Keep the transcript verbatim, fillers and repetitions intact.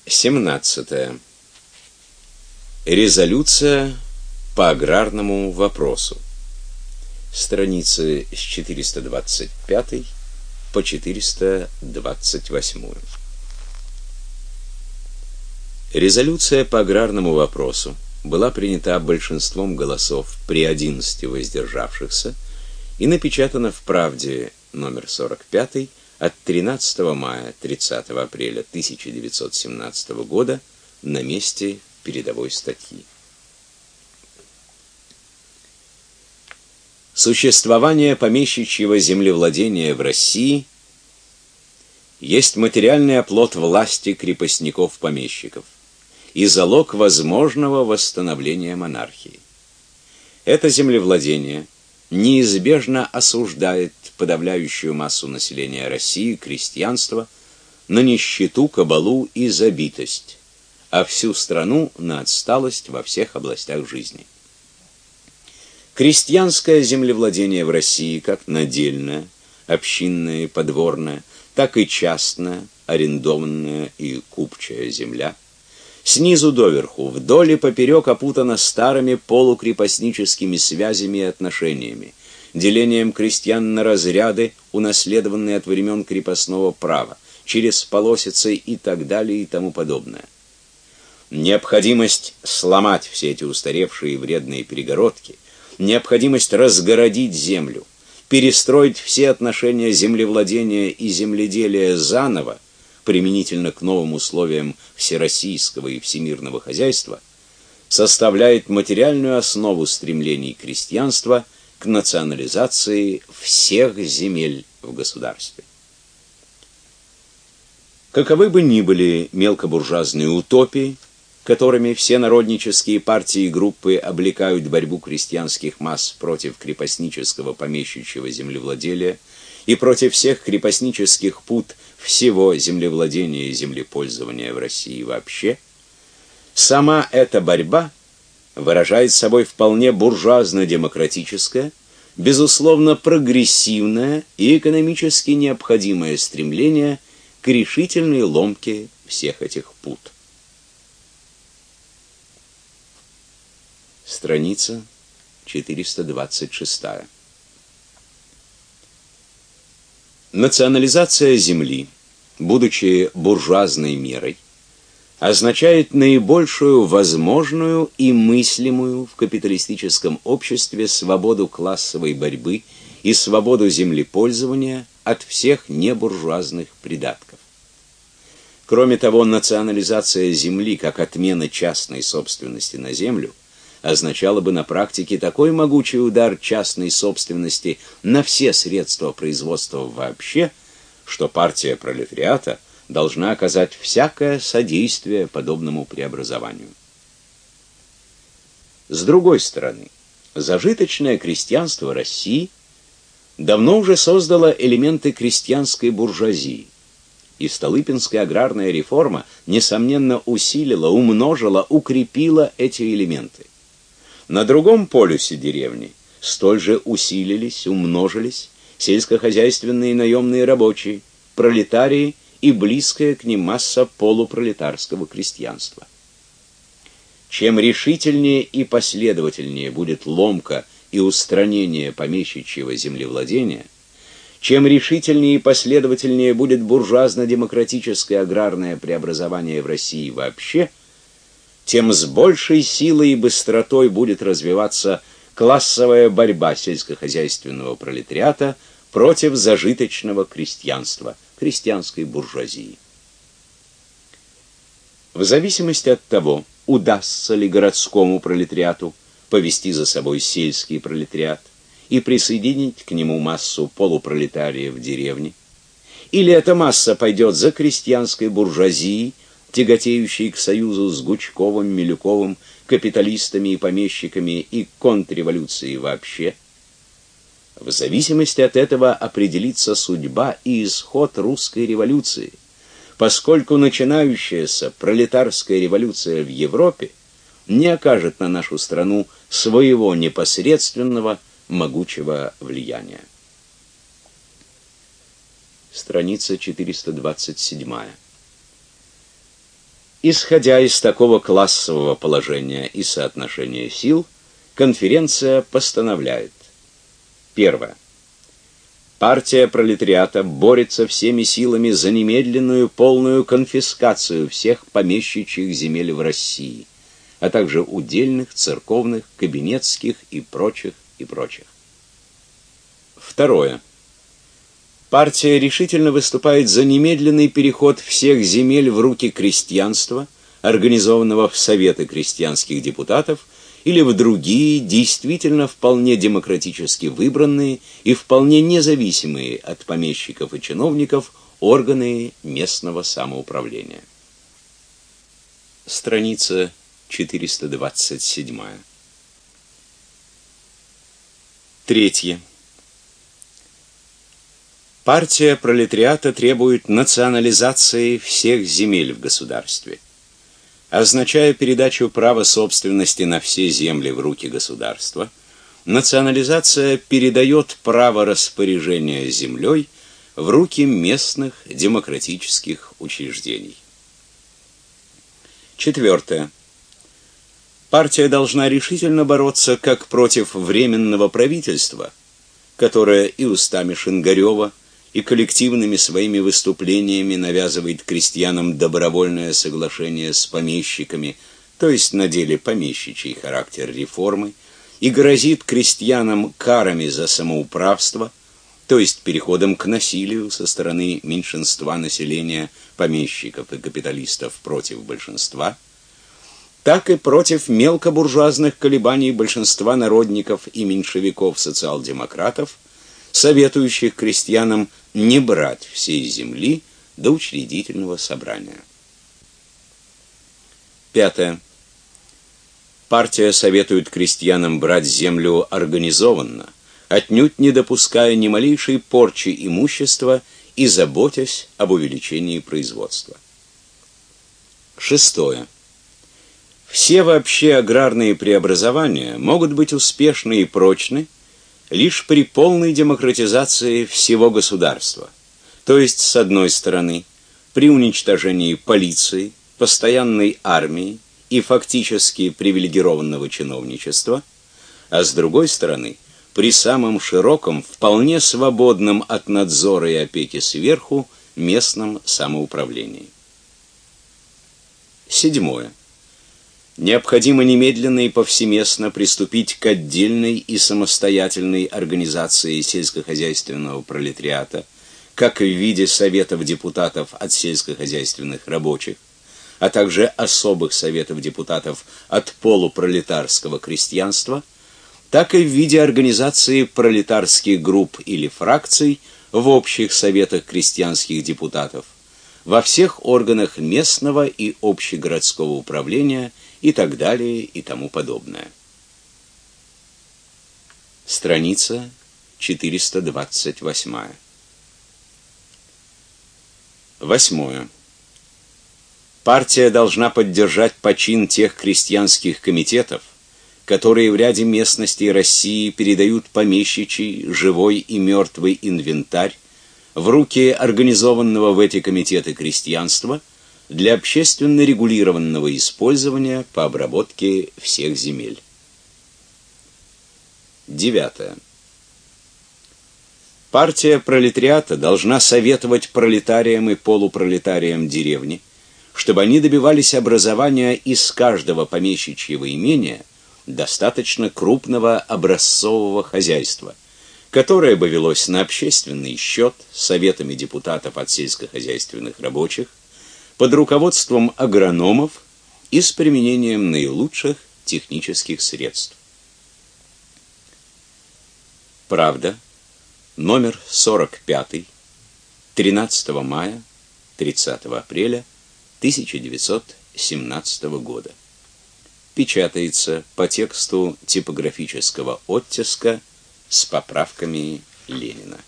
семнадцатое. Резолюция по аграрному вопросу. Страницы с четыреста двадцать пятой по четыреста двадцать восьмую. Резолюция по аграрному вопросу была принята большинством голосов при одиннадцати воздержавшихся и напечатана в «Правде» номер сорок пять от тринадцатого мая тридцатого апреля тысяча девятьсот семнадцатого года на месте передовой статьи. Существование помещичьего землевладения в России есть материальный оплот власти крепостников-помещиков и залог возможного восстановления монархии. Это землевладение неизбежно осуждает подавляющую массу населения России, крестьянство, на нищету, кабалу и забитость, а всю страну на отсталость во всех областях жизни. Крестьянское землевладение в России, как надельное, общинное и подворное, так и частная, арендованная и купчая земля, снизу доверху, вдоль и поперек опутана старыми полукрепостническими связями и отношениями, делением крестьян на разряды, унаследованные от времен крепостного права, через полосицы и так далее и тому подобное. Необходимость сломать все эти устаревшие и вредные перегородки, необходимость разгородить землю, перестроить все отношения землевладения и земледелия заново, применительно к новым условиям всероссийского и всемирного хозяйства, составляет материальную основу стремлений крестьянства к национализации всех земель в государстве. Каковы бы ни были мелкобуржуазные утопии, которыми все народнические партии и группы облекают борьбу крестьянских масс против крепостнического помещичьего землевладения и против всех крепостнических пут всего землевладения и землепользования в России вообще, сама эта борьба выражает собой вполне буржуазно-демократическое, безусловно прогрессивное и экономически необходимое стремление к решительной ломке всех этих пут. Страница четыреста двадцать шесть. Национализация земли, будучи буржуазной мерой, означает наибольшую возможную и мыслимую в капиталистическом обществе свободу классовой борьбы и свободу землепользования от всех небуржуазных придатков. Кроме того, национализация земли как отмена частной собственности на землю означало бы на практике такой могучий удар частной собственности на все средства производства вообще, что партия пролетариата должна оказать всякое содействие подобному преобразованию. С другой стороны, зажиточное крестьянство России давно уже создало элементы крестьянской буржуазии, и Столыпинская аграрная реформа несомненно усилила, умножила, укрепила эти элементы. На другом полюсе деревни столь же усилились, умножились сельскохозяйственные наемные рабочие, пролетарии и близкая к ним масса полупролетарского крестьянства. Чем решительнее и последовательнее будет ломка и устранение помещичьего землевладения, чем решительнее и последовательнее будет буржуазно-демократическое аграрное преобразование в России вообще, тем с большей силой и быстротой будет развиваться классовая борьба сельскохозяйственного пролетариата против зажиточного крестьянства, крестьянской буржуазии. В зависимости от того, удастся ли городскому пролетариату повести за собой сельский пролетариат и присоединить к нему массу полупролетариев в деревне, или эта масса пойдет за крестьянской буржуазией, тяготеющей к союзу с Гучковым, Милюковым, капиталистами и помещиками и к контрреволюции вообще, в зависимости от этого определится судьба и исход русской революции, поскольку начинающаяся пролетарская революция в Европе не окажет на нашу страну своего непосредственного могучего влияния. Страница четыреста двадцать семь. Исходя из такого классового положения и соотношения сил, конференция постановляет: первое. Партия пролетариата борется всеми силами за немедленную полную конфискацию всех помещичьих земель в России, а также удельных, церковных, кабинетских и прочих, и прочих. Второе. Партия решительно выступает за немедленный переход всех земель в руки крестьянства, организованного в Советы крестьянских депутатов, или в другие, действительно вполне демократически выбранные и вполне независимые от помещиков и чиновников органы местного самоуправления. Страница четыреста двадцать семь. Третье. Партия пролетариата требует национализации всех земель в государстве, означая передачу права собственности на все земли в руки государства. Национализация передает право распоряжения землей в руки местных демократических учреждений. Четвертое. Партия должна решительно бороться как против временного правительства, которое и устами Шингарева, и коллективными своими выступлениями навязывает крестьянам добровольное соглашение с помещиками, то есть на деле помещичий характер реформы, и грозит крестьянам карами за самоуправство, то есть переходом к насилию со стороны меньшинства населения, помещиков и капиталистов против большинства, так и против мелкобуржуазных колебаний большинства народников и меньшевиков-социал-демократов, советующих крестьянам не брать всей земли до учредительного собрания. Пятое. Партия советует крестьянам брать землю организованно, отнюдь не допуская ни малейшей порчи имущества и заботясь об увеличении производства. Шестое. Все вообще аграрные преобразования могут быть успешны и прочны лишь при полной демократизации всего государства, то есть, с одной стороны, при уничтожении полиции, постоянной армии и фактически привилегированного чиновничества, а с другой стороны, при самом широком, вполне свободном от надзора и опеки сверху местном самоуправлении. Седьмое. Необходимо немедленно и повсеместно приступить к отдельной и самостоятельной организации сельскохозяйственного пролетариата, как в виде советов депутатов от сельскохозяйственных рабочих, а также особых советов депутатов от полупролетарского крестьянства, так и в виде организации пролетарских групп или фракций в общих советах крестьянских депутатов, во всех органах местного и общегородского управления и так далее и тому подобное. Страница четыреста двадцать восемь. Восьмое. Партия должна поддержать почин тех крестьянских комитетов, которые в ряде местностей России передают помещичий, живой и мертвый инвентарь в руки организованного в эти комитеты крестьянства для общественно регулированного использования по обработке всех земель. Девятое. Партия пролетариата должна советовать пролетариям и полупролетариям деревни, чтобы они добивались образования из каждого помещичьего имения достаточно крупного образцового хозяйства, которое бы велось на общественный счет советами депутатов от сельскохозяйственных рабочих, под руководством агрономов и с применением наилучших технических средств. Правда, номер сорок пять, тринадцатого мая, тридцатого апреля тысяча девятьсот семнадцатого года. Печатается по тексту типографического оттиска с поправками Ленина.